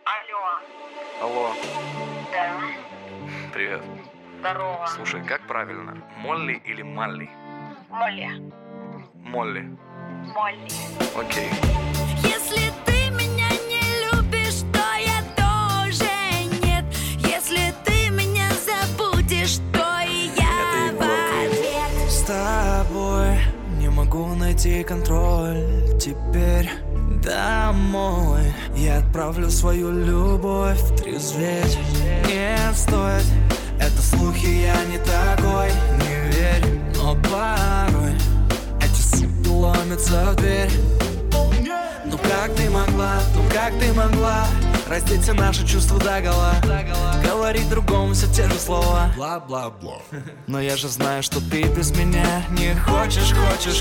Алло. Алло, Да. привет. Здорово. Слушай, как правильно? Молли или Малли? Молли. Молли. Молли. Окей. Если ты меня не любишь, то я тоже нет. Если ты меня забудешь, то и я в ответ. С тобой не могу найти контроль. Теперь домой я отправлю свою любовь трезветь. Не стоит, это слухи, я не такой. Не верь, но порой эти суки ломятся в дверь. Ну как ты могла раздеть все наши чувства догола, говорить другому все те же слова, бла-бла-бла. Но я же знаю, что ты без меня не хочешь.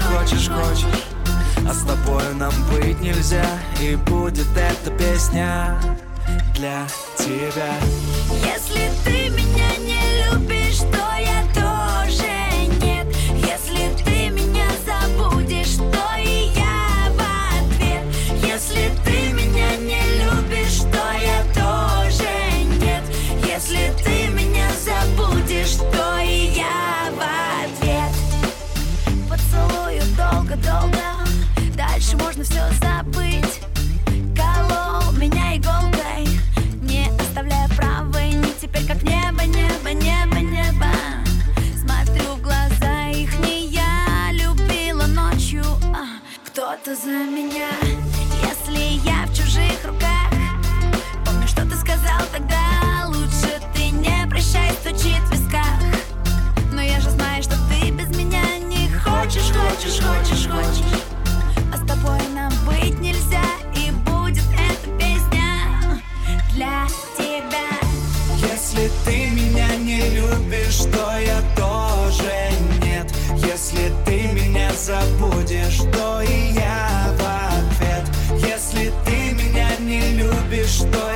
А с тобой нам быть нельзя. И будет эта песня для тебя. Если ты меня не любишь, то я тоже нет. Если ты меня забудешь, то и я в ответ. Если ты меня не любишь, то я тоже нет. Если ты меня забудешь, то и я в ответ. Поцелую долго-долго, дальше можно все забыть. Колол меня иголкой, не оставляя правой ни. Теперь как небо. Смотрю в глаза их, не я любила ночью, кто-то за меня. Если я в чужих руках, помню, что ты сказал тогда. Лучше ты не прощай, стучит в висках. Но я же знаю, что ты без меня не хочешь. А с тобой нам быть нельзя. И будет эта песня для тебя. Если ты меня не любишь, то я тоже нет. Если ты меня забудешь, то и я в ответ. Если ты меня не любишь, то